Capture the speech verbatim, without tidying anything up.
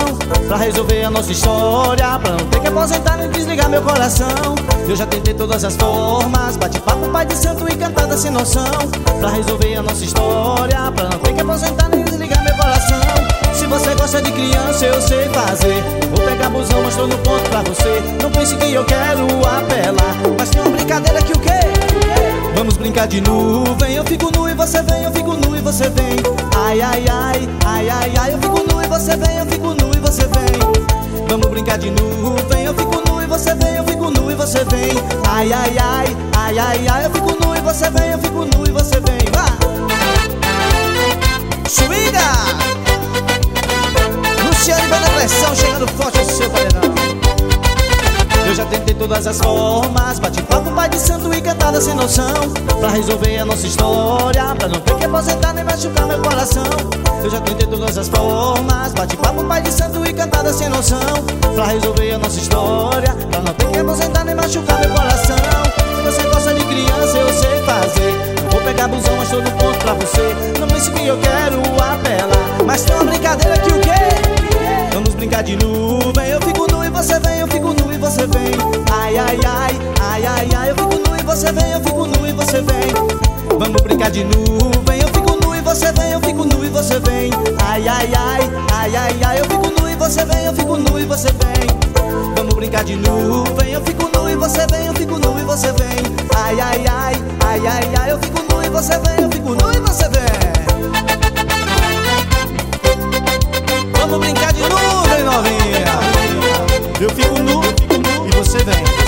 pra resolver a nossa história, pra não ter que aposentar nem desligar meu coração. Eu já tentei todas as formas, bate papo, pai de santo e cantada sem noção, pra resolver a nossa história, pra não ter que aposentar nem desligar meu coração. Se você gosta de criança, eu sei fazer. Vou pegar busão, mas tô no ponto pra você. Não pense que eu quero apelar, mas tem uma brincadeira que o quê? Vamos brincar de nuvem. Eu fico nu e você vem, eu fico nu e você vem. Ai, ai, ai, ai, ai, ai. Eu fico nu e você vem, eu fico nu e você vem. Vamos brincar de nuvem. Eu fico nu e você vem, eu fico nu e você vem. Ai, ai, ai, ai, ai, ai. Eu fico nu e você vem, eu fico nu e você vem. Vá! Swinga! Luciane vai na pressão, chegando forte no seu paredão. Eu já tentei todas as formas, bate papo, pai de santo e cantada sem noção, pra resolver a nossa história, pra não ter que aposentar nem machucar meu coração. Eu já tentei todas as formas, bate papo, pai de santo e cantada sem noção, pra resolver a nossa história, pra não ter que aposentar nem machucar meu coração. Se você gosta de criança, eu sei fazer. Não vou pegar busão, mas tô no ponto pra você. Não pense que eu quero apelar, mas tem uma brincadeira que o quê? Vamos brincar de nuvem. Eu fico nu e você vem, eu fico nu e você vem. Ai, ai, ai, ai, ai, ai. Eu fico nu e você vem, eu fico nu e você vem. Vamos brincar de nuvem. Eu fico nu e você vem, eu fico nu e você vem. Ai, ai, ai, ai, ai, ai. Eu fico nu e você vem, eu fico nu e você vem. Vamos brincar de nuvem. Eu fico nu e você vem, eu fico nu e você vem. Ai, ai, ai, ai, ai, ai. Eu fico nu e você vem, eu fico nu e você vem. Vamos brincar de nuvem, novinha. Eu fico nu e você vem.